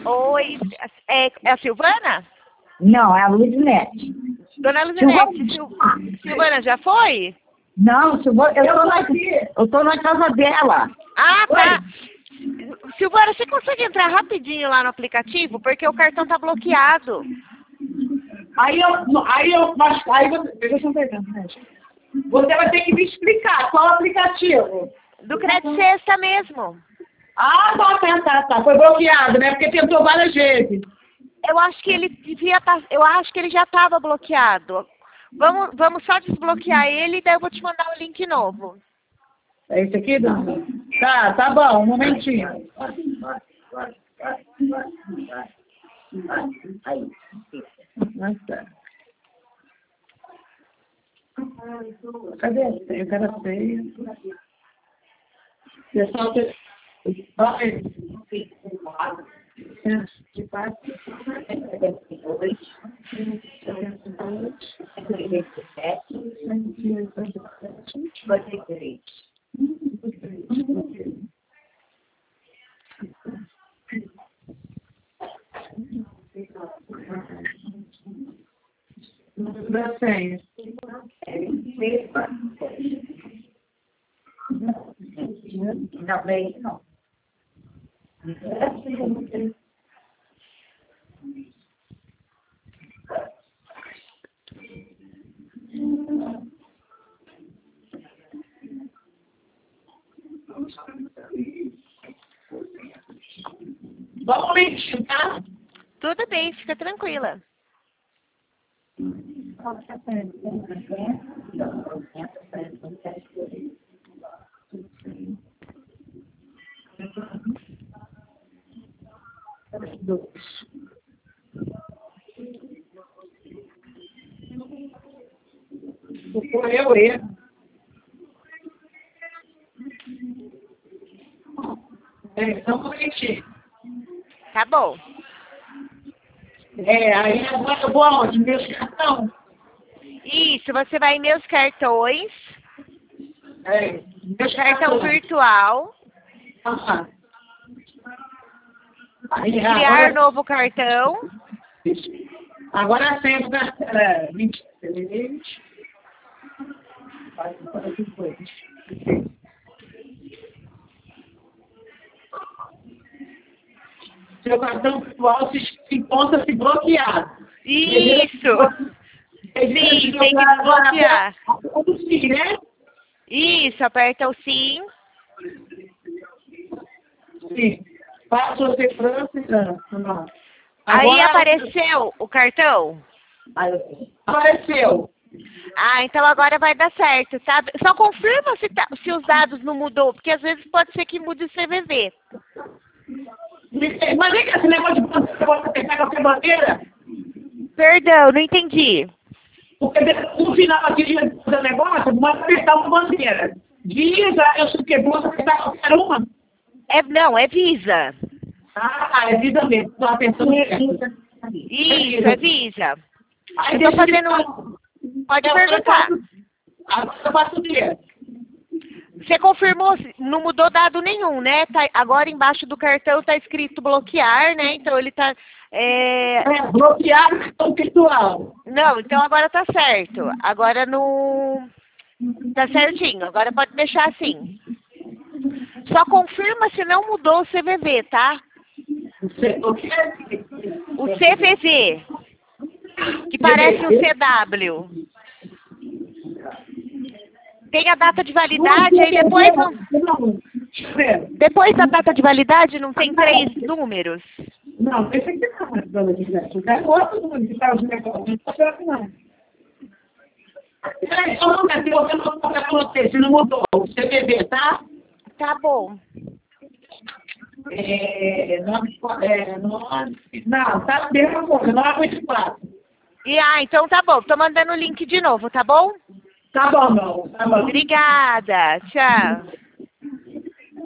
Oi, é a Silvana? Não, é a Luizinete. Dona Luzinete, Silvana já foi? Não, Silvana, eu tô na casa dela. Ah, tá. Silvana, você consegue entrar rapidinho lá no aplicativo? Porque o cartão tá bloqueado. Deixa eu ver, né? Você vai ter que me explicar qual aplicativo. Do Crédito Sexta mesmo. Ah, tá. Foi bloqueado, né? Porque tentou várias vezes. Eu acho que ele eu acho que ele já estava bloqueado. Vamos só desbloquear ele e daí eu vou te mandar o link novo. É esse aqui, dona? Tá bom, um momentinho. Nossa. Cadê? Eu quero feio. Pessoal, olha. Da senha. Não. Vamos mentir, tá? Tudo bem, fica tranquila. Eu erro. Então, vou mentir. Tá bom. Aí agora eu vou aonde? Meus cartão? Isso, você vai em meus cartões, Meus cartão virtual, criar novo cartão. Agora a senha do cartão. 23. Seu cartão virtual se encontra-se bloqueado. Isso! Sim, tem que desbloquear. O sim, né? Isso, aperta o sim. Sim. Faça a segurança. Aí apareceu o cartão? Apareceu. Ah, então agora vai dar certo, tá? Só confirma se os dados não mudou, porque às vezes pode ser que mude o CVV. Mas vem cá, esse negócio de bandeira, você pode apertar qualquer bandeira? Perdão, não entendi. Porque no final aqui do negócio, manda apertar uma bandeira. Diz, eu sei que posso apertar qualquer uma. Não, é Visa. É Visa mesmo. Estou apertando Isso, é Visa. Aí eu tô fazendo... Pode perguntar. Agora eu faço o quê? Você confirmou, não mudou dado nenhum, né? Tá, agora embaixo do cartão tá escrito bloquear, né? Então ele tá... bloquear o cartão virtual. Não, então agora tá certo. Agora no... Tá certinho, agora pode deixar assim. Só confirma se não mudou o CVV, tá? O quê? O CVV, que parece um CW. Tem a data de validade, aí depois... Depois da data de validade não tem 3 números? Não, esse aqui não é dona de validade. Eu quero outro número de tal de negócio. Não pode ser não. Peraí, só um momento, eu vou mostrar pra você, se não mudou. O CVV, tá? Tá bom. Não, tá a mesma coisa, 984. Então tá bom. Tô mandando o link de novo, tá bom? Tá bom, não. Tá bom. Obrigada. Tchau.